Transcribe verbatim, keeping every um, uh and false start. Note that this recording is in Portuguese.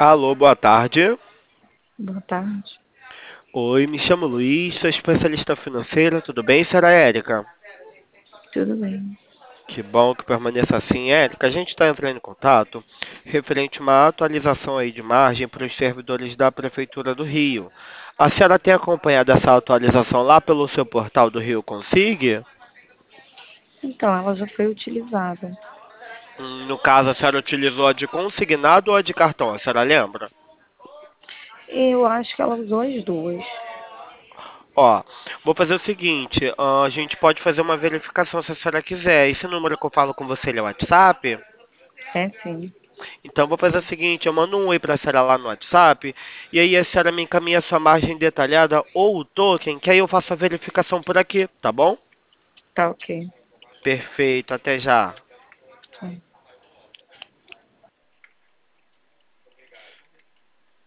Alô, boa tarde. Boa tarde. Oi, me chamo Luiz, sou especialista financeiro, tudo bem, senhora Érica? Tudo bem? Que bom que permaneça assim, Érica. A gente está entrando em contato referente a uma atualização aí de margem para os servidores da Prefeitura do Rio. A senhora tem acompanhado essa atualização lá pelo seu portal do Rio Consig? Então, ela já foi utilizada. Hum, No caso, a senhora utilizou a de consignado ou a de cartão, a senhora lembra? Eu acho que ela usou as duas. Ó, vou fazer o seguinte, ah, a gente pode fazer uma verificação se a senhora quiser. Esse número que eu falo com você, ele é o WhatsApp? É sim. Então vou fazer o seguinte, eu mando um oi pra senhora lá no WhatsApp, e aí a senhora me encaminha a sua margem detalhada ou o token, que aí eu faço a verificação por aqui, tá bom? Tá ok. Perfeito, até já. Tá.